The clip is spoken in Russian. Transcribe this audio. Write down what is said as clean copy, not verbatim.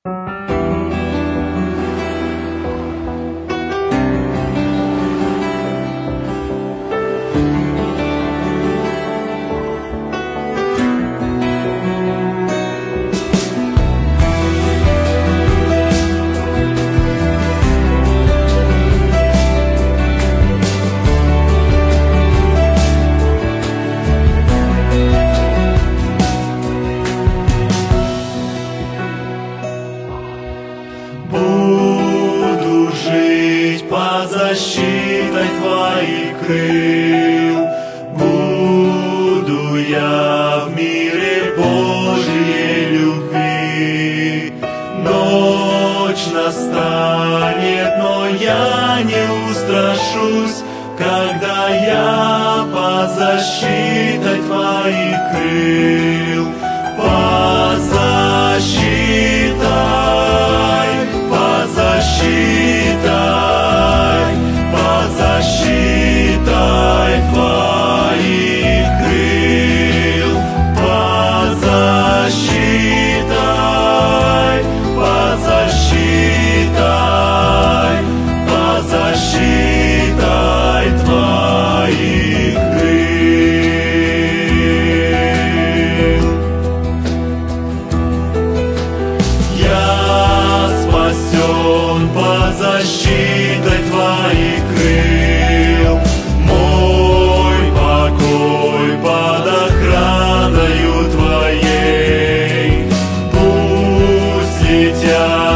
Буду жить под защитой Твоих крыл, буду я в мире Божьей любви. Ночь настанет, но я не устрашусь, когда я под защитой Твоих крыл. Под защитой, под защитой, под защитой Твоих крыл. Под защитой, под защитой, под защитой Твоих крыл. Я спасен под защитой Твоих крыл, мой покой под охраною Твоей. Пусть летят